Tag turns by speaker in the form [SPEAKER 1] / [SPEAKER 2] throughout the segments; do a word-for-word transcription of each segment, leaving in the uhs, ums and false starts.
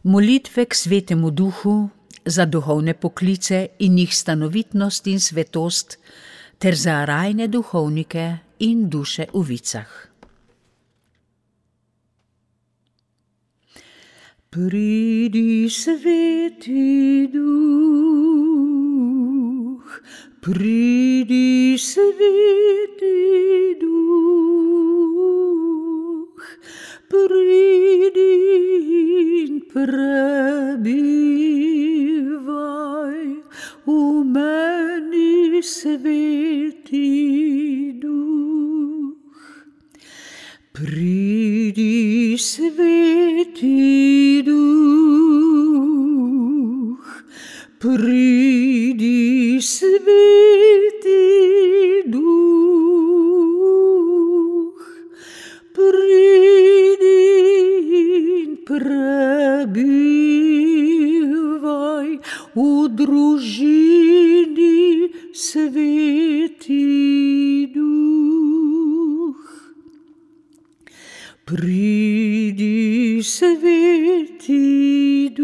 [SPEAKER 1] Molitve k Svetemu Duhu za duhovne poklice in njih stanovitnost in svetost ter za rajne duhovnike in duše v vicah. Pridi, Sveti Duh, pridi, Sveti Duh, pridi in prebivaj v meni, Sveti Duh. Pridi, Sveti Duh, pridi, Sveti Duh, pridi in prebivaj v družini, Sveti Duh. Pridi, Sveti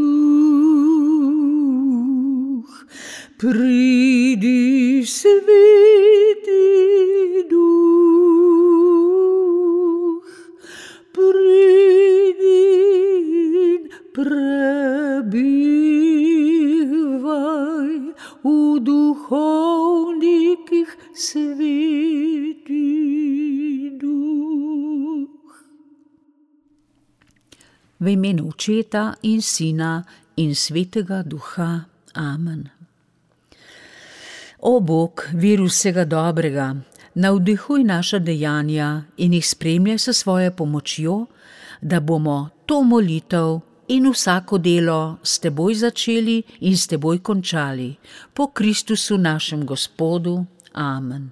[SPEAKER 1] Duh, pridi, Sveti Duh, pridi in prebivaj v duhovnikih, Sveti Duh. V imenu Očeta in Sina in Svetega Duha. Amen. O Bog, vir vsega dobrega, navdihuj naša dejanja in jih spremljaj s svojo pomočjo, da bomo to molitev in vsako delo s teboj začeli in s teboj končali. Po Kristusu našem Gospodu. Amen.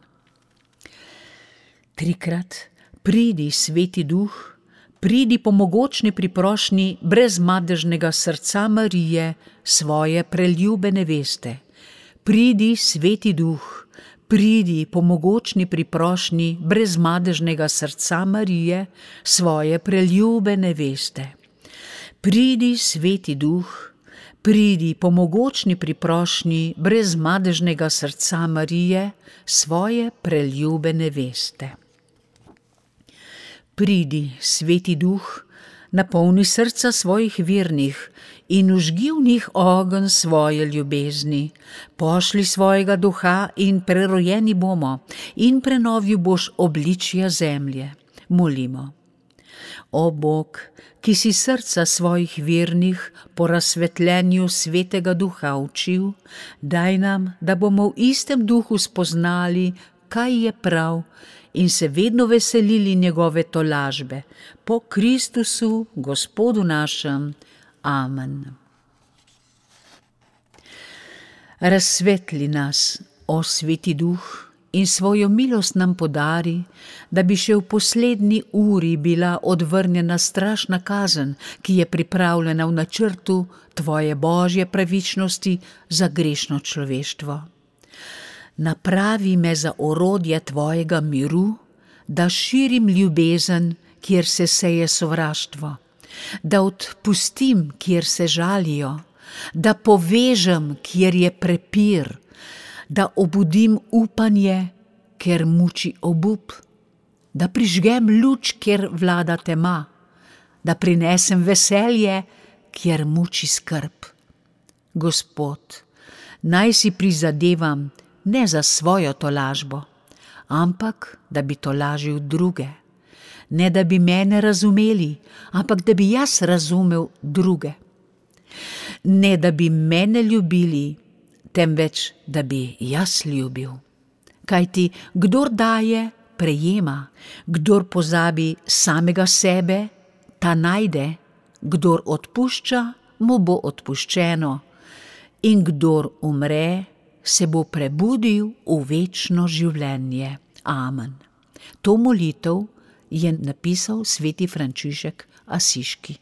[SPEAKER 1] Trikrat pridi, Sveti Duh, pridi po mogočni priprošnji brezmadežnega srca Marije, svoje preljube neveste. Pridi, Sveti Duh, pridi po mogočni priprošnji brezmadežnega srca Marije, svoje preljube neveste. Pridi, Sveti Duh, pridi po mogočni priprošnji brezmadežnega srca Marije, svoje preljube neveste. Pridi, Sveti Duh, napolni srca svojih vernih in vžgi v njih ogenj svoje ljubezni. Pošli svojega duha in prerojeni bomo in prenovil boš obličja zemlje. Molimo. O Bog, ki si srca svojih vernih po razsvetljenju Svetega Duha učil, daj nam, da bomo v istem duhu spoznali, kaj je prav, in se vedno veselili njegove tolažbe. Po Kristusu, Gospodu našem. Amen. Razsvetli nas, o Sveti Duh, in svojo milost nam podari, da bi še v poslednji uri bila odvrnjena strašna kazen, ki je pripravljena v načrtu tvoje božje pravičnosti za grešno človeštvo. Napravi me za orodje tvojega miru, da širim ljubezen, kjer se seje sovraštvo, da odpustim, kjer se žalijo, da povežem, kjer je prepir, da obudim upanje, ker muči obup, da prižgem luč, kjer vlada tema, da prinesem veselje, kjer muči skrb. Gospod, naj si prizadevam ne za svojo tolažbo, ampak da bi tolažil druge. Ne da bi mene razumeli, ampak da bi jaz razumel druge. Ne da bi mene ljubili, temveč da bi jaz ljubil. Kajti kdor daje, prejema, kdor pozabi samega sebe, ta najde, kdor odpušča, mu bo odpuščeno, in kdor umre, se bo prebudil v večno življenje. Amen. To molitev je napisal sveti Frančišek Asiški.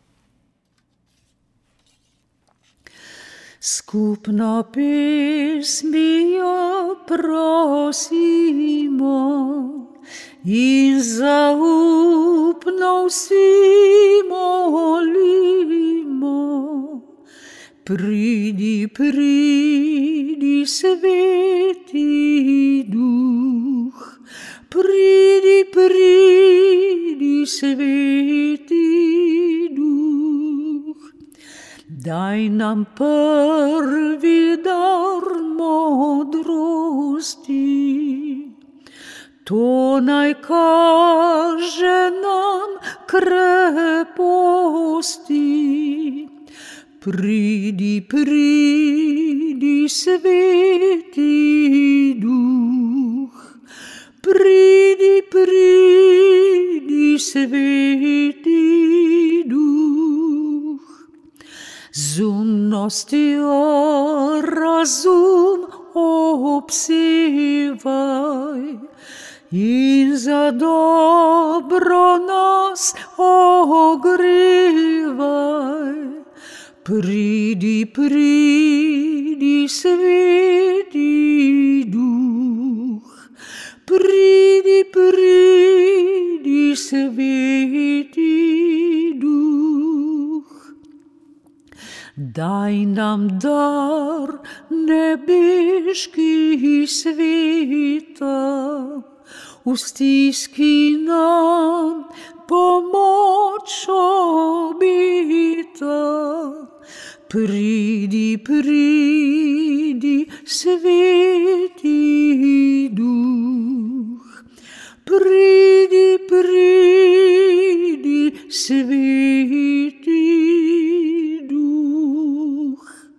[SPEAKER 1] Skupno pesmijo prosimo in zaupno vsi molimo. Pridi, pridi, Sveti Duh, pridi, pridi, Sveti Duh. Daj nam prvi dar modrosti, to naj kaže nam kreposti. Pridi, pridi, Sveti Duh, pridi, pridi, Sveti Duh. Z umnostjo razum obsevaj in za dobro nas ogrevaj. Pridi, pridi, Sveti Duh, pridi, pridi, Sveti Duh. Daj nam dar nebeški sveta, v stiski nam pomoč obeta. Pridi, pridi, Sveti Duh, pridi, pridi, Sveti Duh.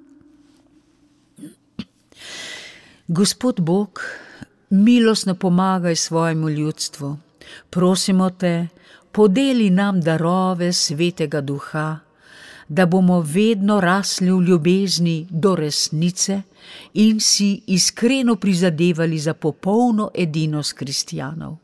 [SPEAKER 1] Gospod Bog, milostno pomagaj svojemu ljudstvu. Prosimo te, podeli nam darove Svetega Duha, da bomo vedno rasli v ljubezni do resnice in si iskreno prizadevali za popolno edinost kristjanov.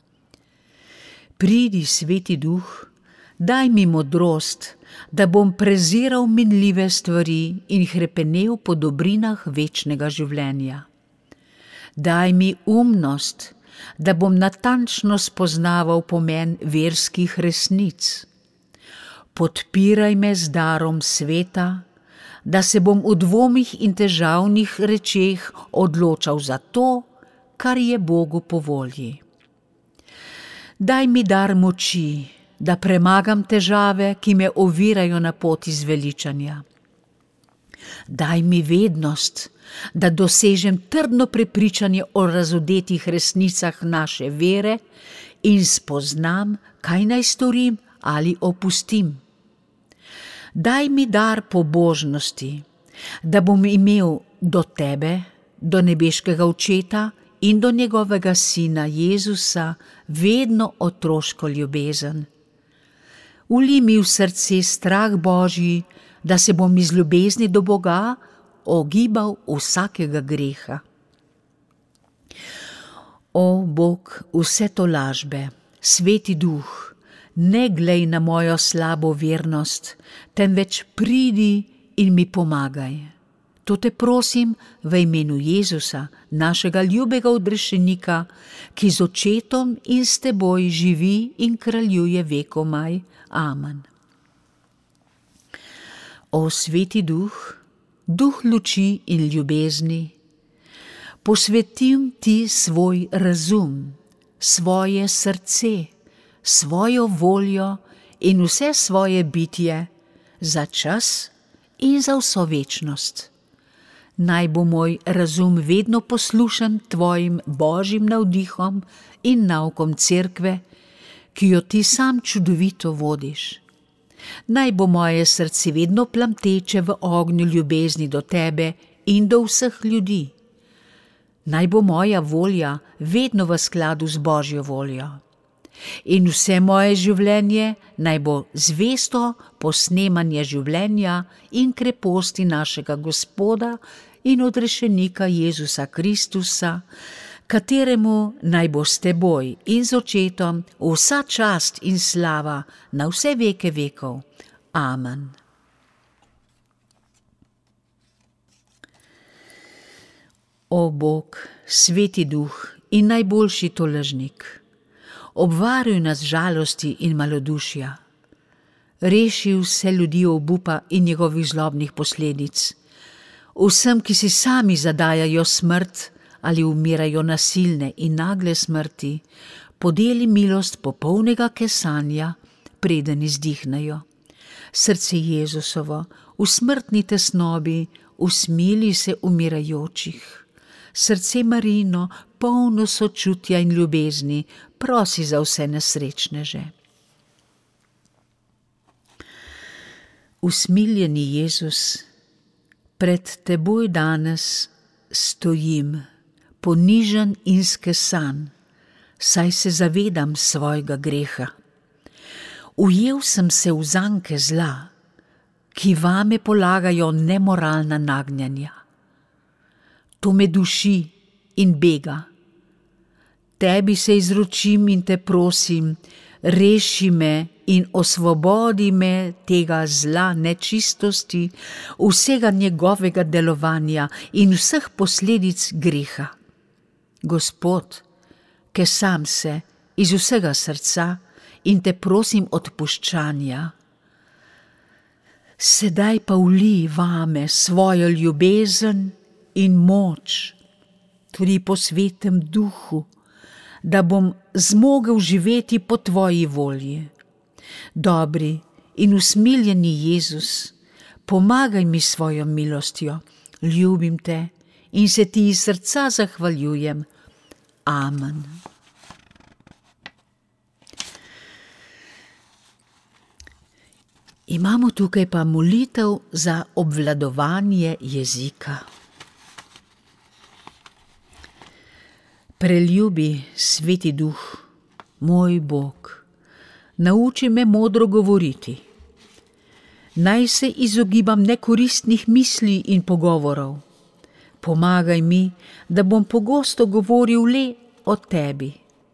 [SPEAKER 1] Pridi, Sveti Duh, daj mi modrost, da bom preziral minljive stvari in hrepenel po dobrinah večnega življenja. Daj mi umnost, da bom natančno spoznaval pomen verskih resnic. Podpiraj me z darom sveta, da se bom v dvomih in težavnih rečeh odločal za to, kar je Bogu po volji. Daj mi dar moči, da premagam težave, ki me ovirajo na poti zveličanja. Daj mi vednost, da dosežem trdno prepričanje o razodetih resnicah naše vere in spoznam, kaj naj storim ali opustim. Daj mi dar pobožnosti, da bom imel do tebe, do nebeškega Očeta in do njegovega Sina Jezusa vedno otroško ljubezen. Vlij mi v srce strah Božji, da se bom iz ljubezni do Boga ogibal vsakega greha. O Bog, vse tolažbe, Sveti Duh, ne glej na mojo slabo vernost, temveč pridi in mi pomagaj. To te prosim v imenu Jezusa, našega ljubega odrešenika, ki z Očetom in s teboj živi in kraljuje vekomaj. Amen. O Sveti Duh, Duh luči in ljubezni, posvetim ti svoj razum, svoje srce, svojo voljo in vse svoje bitje za čas in za vso večnost. Naj bo moj razum vedno poslušen tvojim božjim navdihom in naukom cerkve, ki jo ti sam čudovito vodiš. Naj bo moje srce vedno plamteče v ognju ljubezni do tebe in do vseh ljudi. Naj bo moja volja vedno v skladu z Božjo voljo. In vse moje življenje naj bo zvesto posnemanje življenja in kreposti našega Gospoda in odrešenika Jezusa Kristusa, kateremu naj bo s teboj in z Očetom vsa čast in slava na vse veke vekov. Amen. O Bog, Sveti Duh in najboljši tolažnik, obvaruj nas žalosti in malodušja. reši vse ljudi obupa in njegovih zlobnih posledic. Vsem, ki si sami zadajajo smrt ali umirajo nasilne in nagle smrti, podeli milost popolnega kesanja, preden izdihnejo. Srce Jezusovo, v smrtni tesnobi, usmili se umirajočih. Srce Marijino, polno sočutja in ljubezni, prosi za vse nesrečneže. Usmiljeni Jezus, pred teboj danes stojim, ponižen in skesan, saj se zavedam svojega greha. Ujel sem se v zanke zla, ki vame polagajo nemoralna nagnjanja. To me duši in bega. Tebi se izročim in te prosim, reši me in osvobodi me tega zla nečistosti, vsega njegovega delovanja in vseh posledic greha. Gospod, kesam se iz vsega srca in te prosim odpuščanja. Sedaj pa vlij vame svojo ljubezen in moč, tudi po svetem duhu, da bom zmogel živeti po tvoji volji. Dobri in usmiljeni Jezus, pomagaj mi svojo milostjo, ljubim te in se ti iz srca zahvaljujem. Amen. Imamo tukaj pa molitev za obvladovanje jezika. Preljubi, Sveti Duh, moj Bog, nauči me modro govoriti. Naj se izogibam nekoristnih misli in pogovorov. Pomagaj mi, da bom pogosto govoril le o tebi.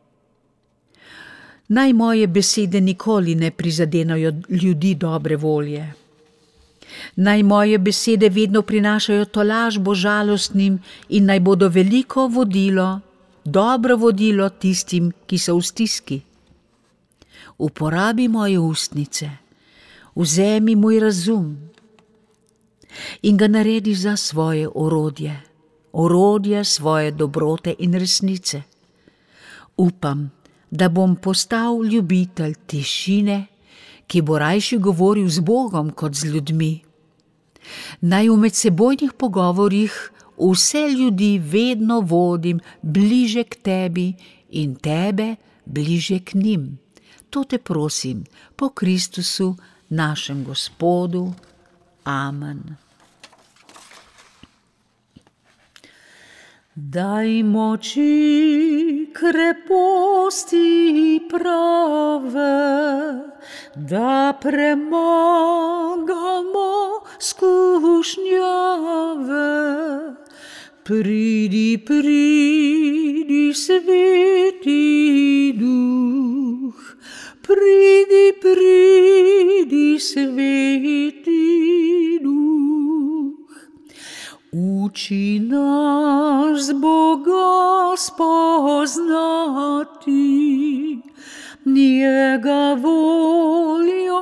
[SPEAKER 1] Naj moje besede nikoli ne prizadenajo ljudi dobre volje. Naj moje besede vedno prinašajo tolažbo žalostnim in naj bodo veliko vodilo, dobro vodilo tistim, ki so v stiski. Uporabi moje ustnice, vzemi moj razum in ga naredi za svoje orodje, orodje svoje dobrote in resnice. Upam, da bom postal ljubitelj tišine, ki bo rajši govoril z Bogom kot z ljudmi. Naj v medsebojnih pogovorih vse ljudi vedno vodim bliže k tebi in tebe bliže k njim. To te prosim po Kristusu, našem Gospodu. Amen. Daj moči, kreposti prave, da premagamo skušnjave. Pridi, pridi, Sveti Duh, pridi, pridi, Sveti Duh. Uči nas Boga spoznati, njega voljo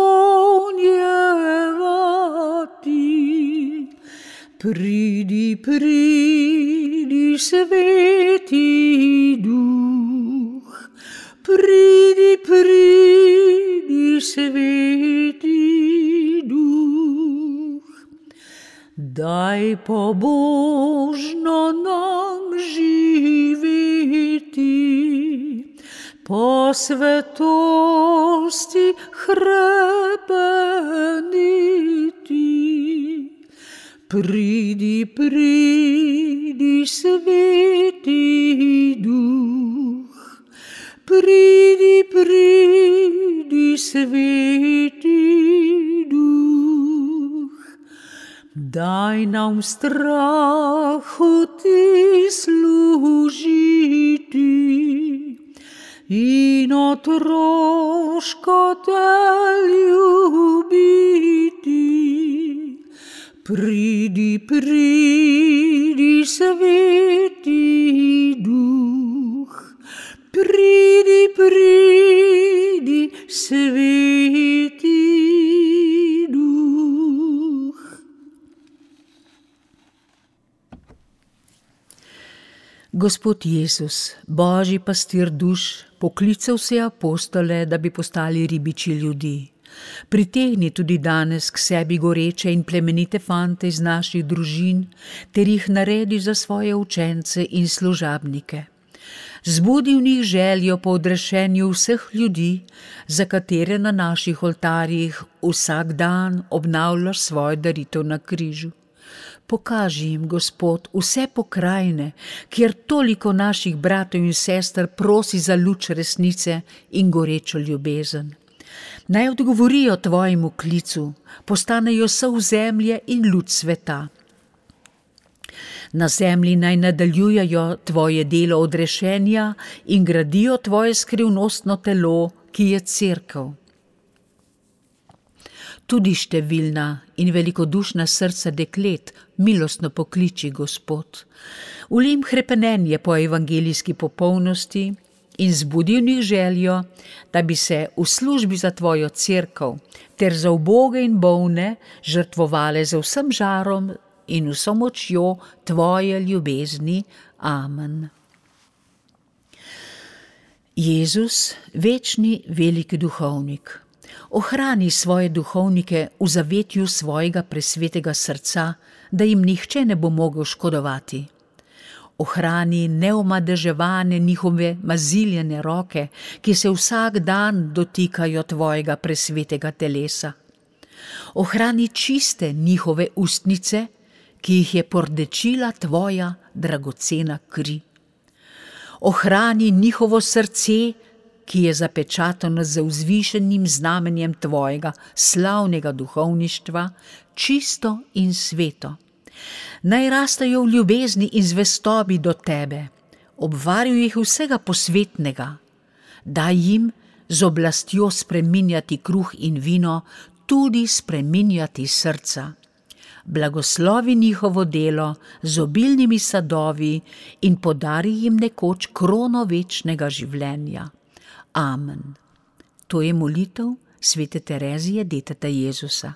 [SPEAKER 1] spolnjevati. Pridi, pridi, Sveti Duh, pridi, pridi, Sveti Duh. Daj pobožno nam živeti, po svetosti hrepeniti. Pridi, pridi, Sveti Duh, pridi, pridi, Sveti Duh. Daj nam strahu ti služiti in otroško te ljubiti. Pridi, pridi, Sveti Duh, pridi, pridi, Sveti Gospod Jezus, Božji pastir duš, poklical vse apostole, da bi postali ribiči ljudi. Pritegni tudi danes k sebi goreče in plemenite fante iz naših družin, ter jih naredi za svoje učence in služabnike. Zbudi v njih željo po odrešenju vseh ljudi, za katere na naših oltarjih vsak dan obnavljaš svojo daritev na križu. Pokaži jim, Gospod, vse pokrajine, kjer toliko naših bratov in sester prosi za luč resnice in gorečo ljubezen. Naj odgovorijo tvojemu klicu, postanejo sol zemlje in luč sveta. Na zemlji naj nadaljujejo tvoje delo odrešenja in gradijo tvoje skrivnostno telo, ki je cerkev. Tudi številna in velikodušna srca deklet milostno pokliči, Gospod. Vlij jim hrepenenje po evangelijski popolnosti in zbudi v njih željo, da bi se v službi za tvojo cerkev ter za uboge in bolne žrtvovale z vsem žarom in vso močjo tvoje ljubezni. Amen. Jezus, večni veliki duhovnik, ohrani svoje duhovnike v zavetju svojega presvetega srca, da jim nihče ne bo mogel škodovati. Ohrani neomadeževane njihove maziljene roke, ki se vsak dan dotikajo tvojega presvetega telesa. Ohrani čiste njihove ustnice, ki jih je pordečila tvoja dragocena kri. Ohrani njihovo srce, ki je zapečateno z vzvišenim znamenjem tvojega slavnega duhovništva, čisto in sveto. Naj rastejo v ljubezni in zvestobi do tebe, obvarjuj jih vsega posvetnega, daj jim z oblastjo spreminjati kruh in vino, tudi spreminjati srca. Blagoslovi njihovo delo z obilnimi sadovi in podari jim nekoč krono večnega življenja. Amen. To je molitev svete Terezije, deteta Jezusa.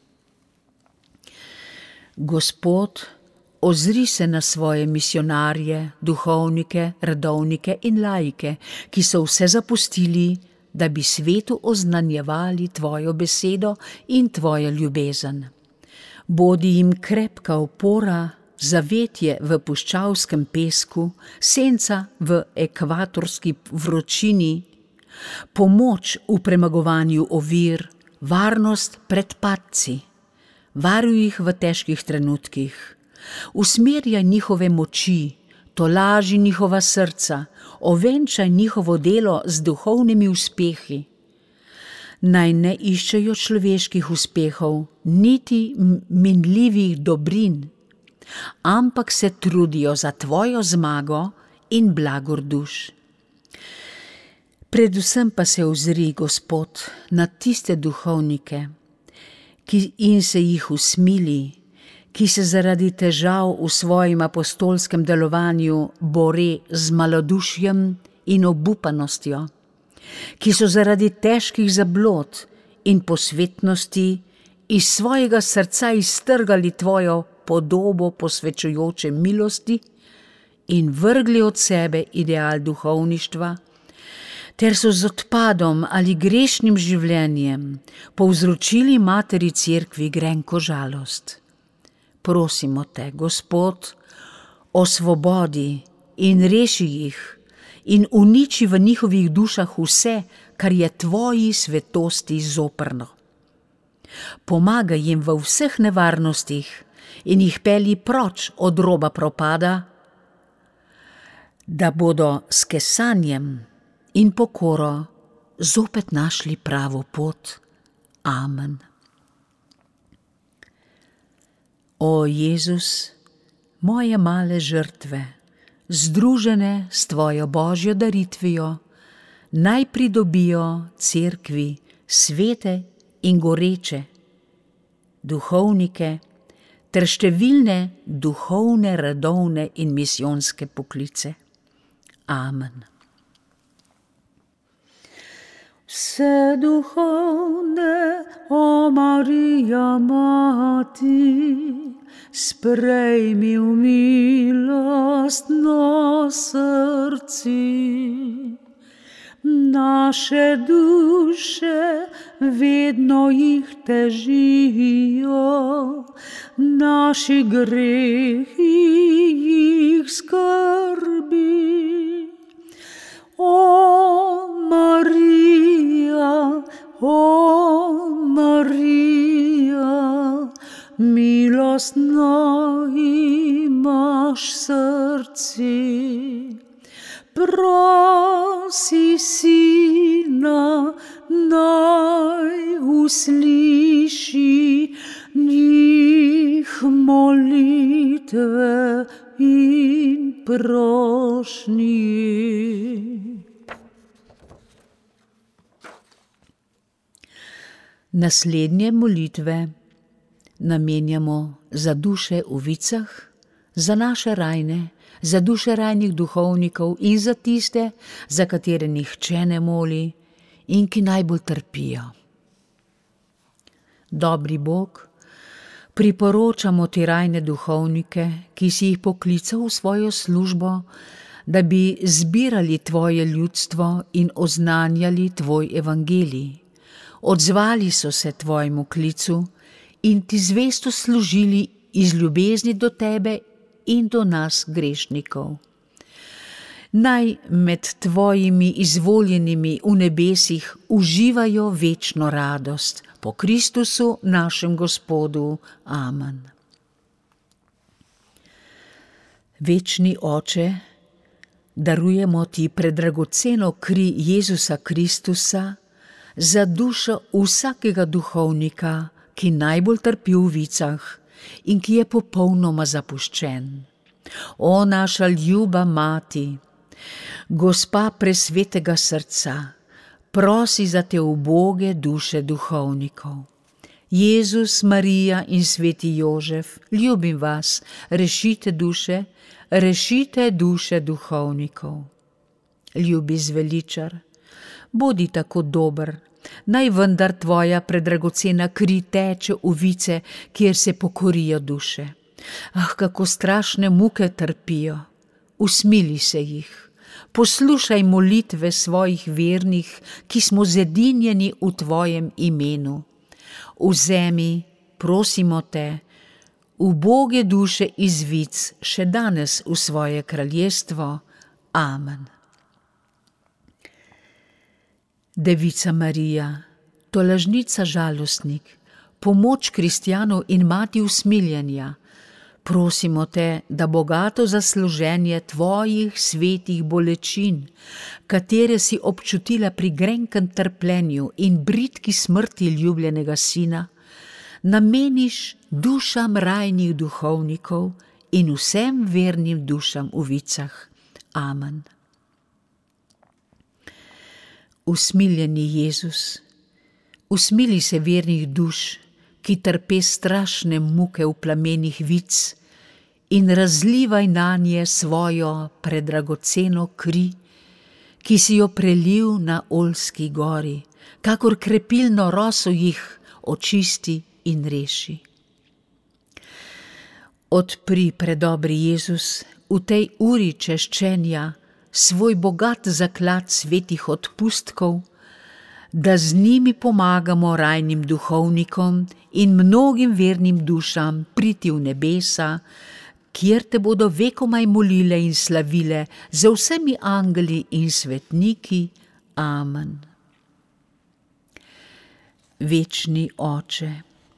[SPEAKER 1] Gospod, ozri se na svoje misionarje, duhovnike, redovnike in laike, ki so vse zapustili, da bi svetu oznanjevali tvojo besedo in tvojo ljubezen. Bodi jim krepka opora, zavetje v puščavskem pesku, senca v ekvatorski vročini, pomoč v premagovanju ovir, varnost pred padci. Varuj jih v težkih trenutkih, usmerjaj njihove moči, tolaži njihova srca, ovenčaj njihovo delo z duhovnimi uspehi. Naj ne iščejo človeških uspehov, niti minljivih dobrin, ampak se trudijo za tvojo zmago in blagor duš. Predvsem pa se ozri, Gospod, na tiste duhovnike, ki in se jih usmili, ki se zaradi težav v svojem apostolskem delovanju bore z malodušjem in obupanostjo, ki so zaradi težkih zablod in posvetnosti iz svojega srca iztrgali tvojo podobo posvečujoče milosti in vrgli od sebe ideal duhovništva, ter so z odpadom ali grešnim življenjem povzročili materi cerkvi grenko žalost. Prosimo te, Gospod, osvobodi in reši jih in uniči v njihovih dušah vse, kar je tvoji svetosti zoprno. Pomagaj jim v vseh nevarnostih in jih pelji proč od roba propada, da bodo s kesanjem in pokoro zopet našli pravo pot. Amen. O Jezus, moje male žrtve, združene s tvojo božjo daritvijo, naj pridobijo cerkvi svete in goreče, duhovnike ter številne duhovne, redovne in misijonske poklice. Amen. Vse duhovne, o Marija Mati, sprejmi v milostno srci. Naše duše vedno jih težijo, naši grehi jih skrbi. O Marija, o Marija, milostno imaš srci. Prosi Sina, naj usliši njih molitve in prošnji. Naslednje molitve namenjamo za duše v vicah, za naše rajne, za duše rajnih duhovnikov in za tiste, za katere nihče ne moli in ki najbolj trpijo. Dobri Bog, priporočamo ti rajne duhovnike, ki si jih poklical v svojo službo, da bi zbirali tvoje ljudstvo in oznanjali tvoj evangelij. Odzvali so se tvojemu klicu in ti zvesto služili iz ljubezni do tebe in do nas grešnikov. Naj med tvojimi izvoljenimi v nebesih uživajo večno radost po Kristusu našem Gospodu. Amen. Večni Oče, darujemo ti predragoceno kri Jezusa Kristusa za dušo vsakega duhovnika, ki najbolj trpi v vicah in ki je popolnoma zapuščen. O naša ljuba mati, Gospa presvetega srca, prosi za te uboge duše duhovnikov. Jezus, Marija in sveti Jožef, ljubim vas, rešite duše, rešite duše duhovnikov. Ljubi zveličar, bodi tako dober, naj vendar tvoja predragocena kri teče v vice, kjer se pokorijo duše. Ah, kako strašne muke trpijo, usmili se jih. Poslušaj molitve svojih vernih, ki smo zedinjeni v tvojem imenu. Vzemi, prosimo te, uboge duše iz vic še danes v svoje kraljestvo. Amen. Devica Marija, tolažnica žalostnik, pomoč kristjanov in mati usmiljenja, prosimo te, da bogato zasluženje tvojih svetih bolečin, katere si občutila pri grenkem trpljenju in bridki smrti ljubljenega sina, nameniš dušam rajnih duhovnikov in vsem vernim dušam v vicah. Amen. Usmiljeni Jezus, usmili se vernih duš, ki trpe strašne muke v plamenih vic, in razlivaj nanje svojo predragoceno kri, ki si jo prelil na Oljski gori, kakor krepilno roso jih očisti in reši. Odpri, predobri Jezus, v tej uri češčenja svoj bogat zaklad svetih odpustkov, da z njimi pomagamo rajnim duhovnikom in mnogim vernim dušam priti v nebesa, kjer te bodo vekomaj molile in slavile za vsemi angeli in svetniki. Amen. Večni Oče,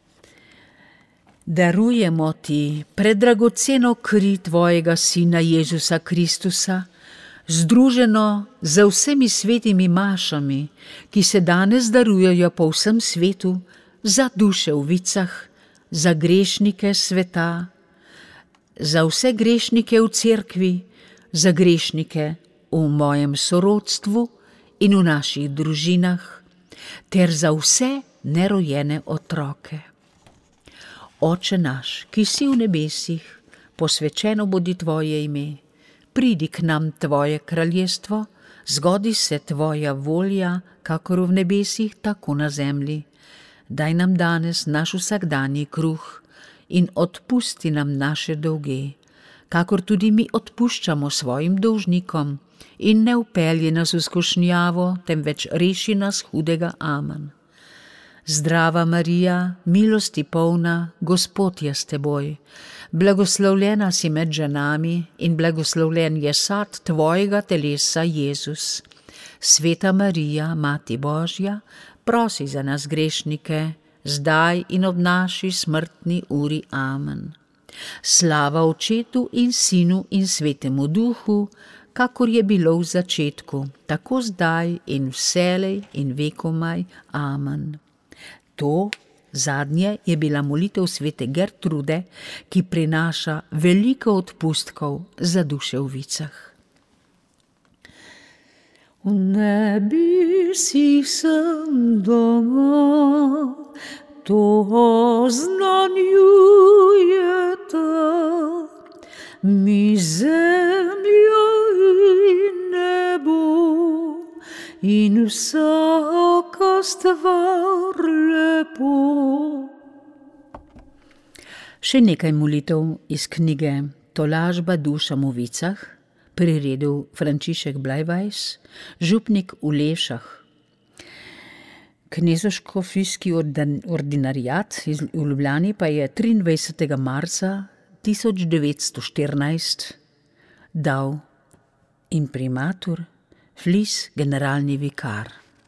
[SPEAKER 1] darujemo ti predragoceno kri tvojega Sina Jezusa Kristusa, združeno z vsemi svetimi mašami, ki se danes darujejo po vsem svetu, za duše v vicah, za grešnike sveta, za vse grešnike v cerkvi, za grešnike v mojem sorodstvu in v naših družinah, ter za vse nerojene otroke. Oče naš, ki si v nebesih, posvečeno bodi tvoje ime. Pridi k nam tvoje kraljestvo, zgodi se tvoja volja, kakor v nebesih, tako na zemlji. Daj nam danes naš vsakdanji kruh in odpusti nam naše dolge, kakor tudi mi odpuščamo svojim dolžnikom, in ne vpelji nas v skušnjavo, temveč reši nas hudega. Amen. Zdrava Marija, milosti polna, Gospod je s teboj. Blagoslovljena si med ženami in blagoslovljen je sad tvojega telesa, Jezus. Sveta Marija, Mati Božja, prosi za nas grešnike, zdaj in ob naši smrtni uri. Amen. Slava Očetu in Sinu in Svetemu Duhu, kakor je bilo v začetku, tako zdaj in vselej in vekomaj. Amen. To zadnje je bila molitev svete Gertrude, ki prinaša veliko odpustkov za duše v vicah. V nebesih sem doma, to oznanjujeta, mi zemljo in nebo in vsaka stvar lepo. Še nekaj molitev iz knjige Tolažba dušam v vicah, priredil Frančišek Blajvajs, župnik v Lešah. Knezoškofijski ordinariat v Ljubljani pa je triindvajsetega marca tisoč devetsto štirinajst dal imprimatur Flis, generalni vikar.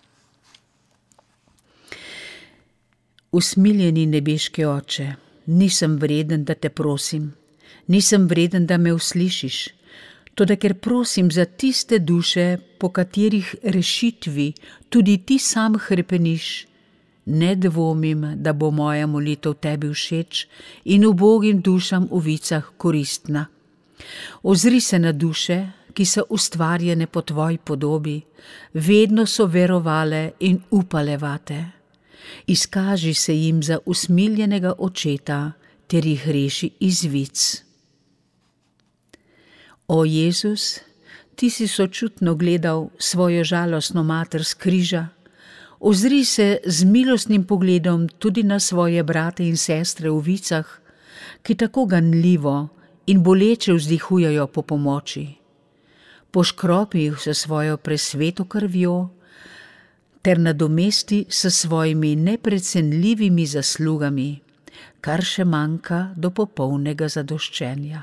[SPEAKER 1] Usmiljeni nebeški Oče, nisem vreden, da te prosim, nisem vreden, da me uslišiš, toda ker prosim za tiste duše, po katerih rešitvi tudi ti sam hrepeniš, ne dvomim, da bo moja molitev tebi všeč in ubogim dušam v vicah koristna. Ozri se na duše, ki so ustvarjene po tvoji podobi, vedno so verovale in upale vate. Izkaži se jim za usmiljenega Očeta, ter jih reši iz vic. O Jezus, ti si sočutno gledal svojo žalostno mater s križa, ozri se z milostnim pogledom tudi na svoje brate in sestre v vicah, ki tako ganljivo in boleče vzdihujejo po pomoči. Poškropi jih s svojo presveto krvjo, ter nadomesti s svojimi neprecenljivimi zaslugami, kar še manjka do popolnega zadoščenja.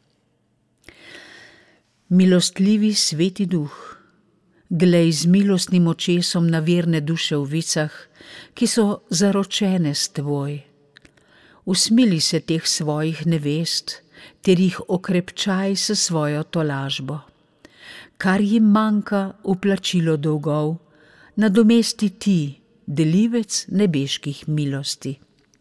[SPEAKER 1] Milostljivi Sveti Duh, glej z milostnim očesom na verne duše v vicah, ki so zaročene s tvoj. Usmili se teh svojih nevest, ter jih okrepčaj s svojo tolažbo. Kar jim manjka v plačilo dolgov, nadomesti ti, delivec nebeških milosti.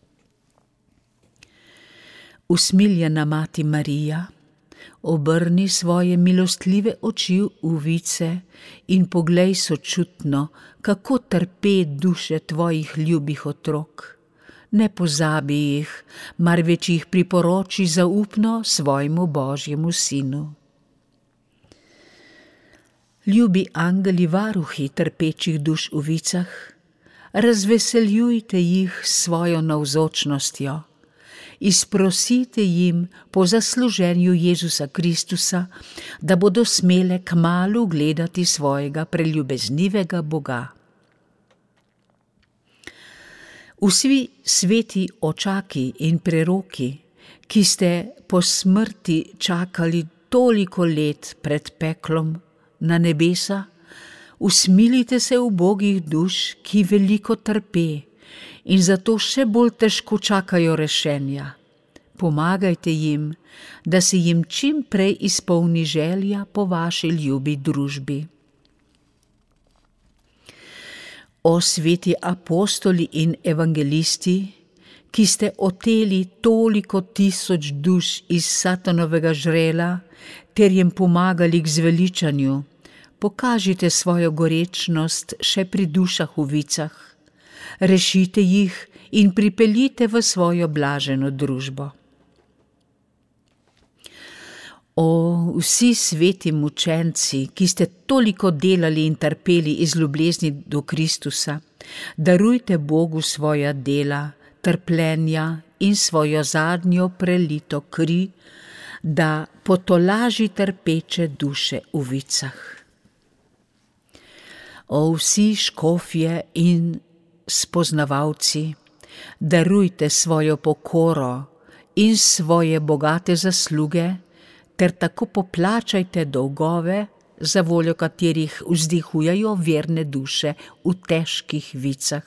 [SPEAKER 1] Usmiljena Mati Marija, obrni svoje milostljive oči v vice in poglej sočutno, kako trpe duše tvojih ljubih otrok. Ne pozabi jih, marveč jih priporoči zaupno svojemu Božjemu Sinu. Ljubi angeli varuhi trpečih duš v vicah, razveseljujte jih s svojo navzočnostjo, izprosite jim po zasluženju Jezusa Kristusa, da bodo smele kmalu gledati svojega preljubeznivega Boga. Vsi sveti očaki in preroki, ki ste po smrti čakali toliko let pred peklom na nebesa, usmilite se ubogih duš, ki veliko trpe in zato še bolj težko čakajo rešenja. Pomagajte jim, da se jim čim prej izpolni želja po vaši ljubi družbi. O sveti apostoli in evangelisti, ki ste oteli toliko tisoč duš iz satanovega žrela, ter jim pomagali k zveličanju, pokažite svojo gorečnost še pri dušah v vicah, rešite jih in pripeljite v svojo blaženo družbo. O vsi sveti mučenci, ki ste toliko delali in trpeli iz ljubezni do Kristusa, darujte Bogu svoja dela, trpljenja in svojo zadnjo prelito kri, da potolaži trpeče duše v vicah. O vsi škofje in spoznavalci, darujte svojo pokoro in svoje bogate zasluge, ter tako poplačajte dolgove, za voljo katerih vzdihujejo verne duše v težkih vicah.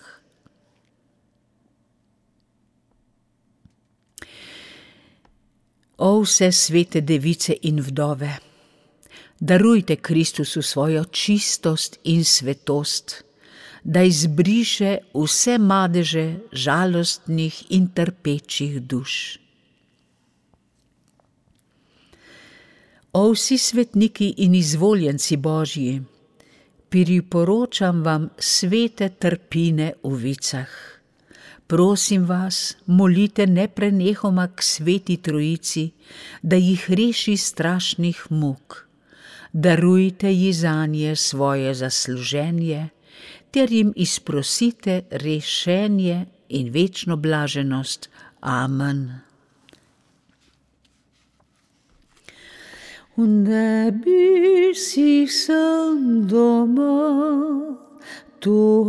[SPEAKER 1] O vse svete device in vdove, darujte Kristusu svojo čistost in svetost, da izbriše vse madeže žalostnih in trpečih duš. O vsi svetniki in izvoljenci Božji, priporočam vam svete trpine v vicah. Prosim vas, molite neprenehoma k sveti Trojici, da jih reši strašnih muk. Darujte ji zanje svoje zasluženje, ter jim izprosite rešenje in večno blaženost. Amen. V nebesih sem doma, tu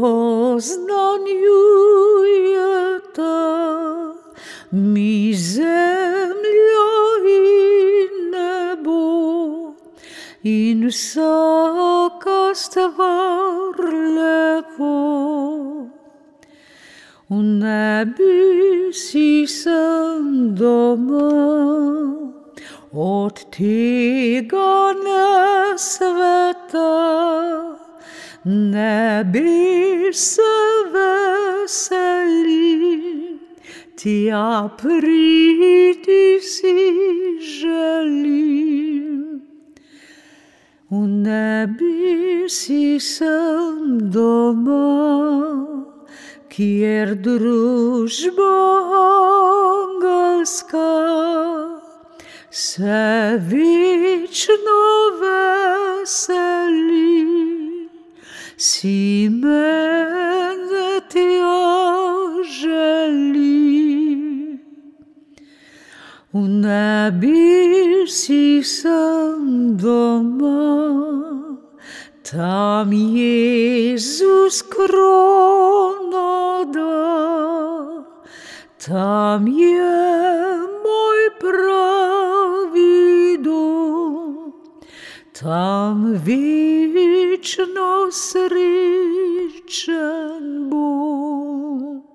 [SPEAKER 1] oznanjujeta mi zemlja in nebo in vsaka stvar lepo. V nebesih sem doma, od tega nesveta nebes se veseli, tja priti si želim. V nebesih sem doma, kjer družba angelska se večno veseli, si mene tja želi. V nebesih sem doma, tam Jezus krono da, tam je moj pravi dom, tam večno srečen bom.